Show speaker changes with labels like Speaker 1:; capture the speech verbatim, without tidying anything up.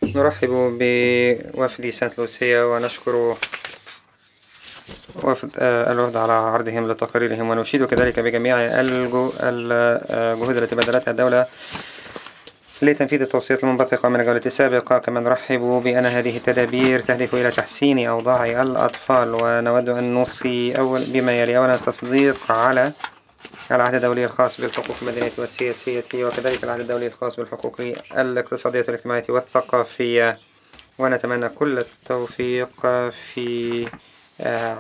Speaker 1: نرحب بوفد سانت لوسيا ونشكر وفد الوفد على عرضهم لتقاريرهم، ونشيد كذلك بجميع الجو- الجهود التي بذلتها الدولة لتنفيذ التوصيات المنبثقة من الجولة السابقة. كما نرحب بأن هذه التدابير تهدف إلى تحسين أوضاع الأطفال، ونود أن نوصي أول بما يلي: أولا التصديق على العهد الدولي الخاص بالحقوق المدنية والسياسية، وكذلك العهد الدولي الخاص بالحقوق الاقتصادية والاجتماعية والثقافية، ونتمنى كل التوفيق في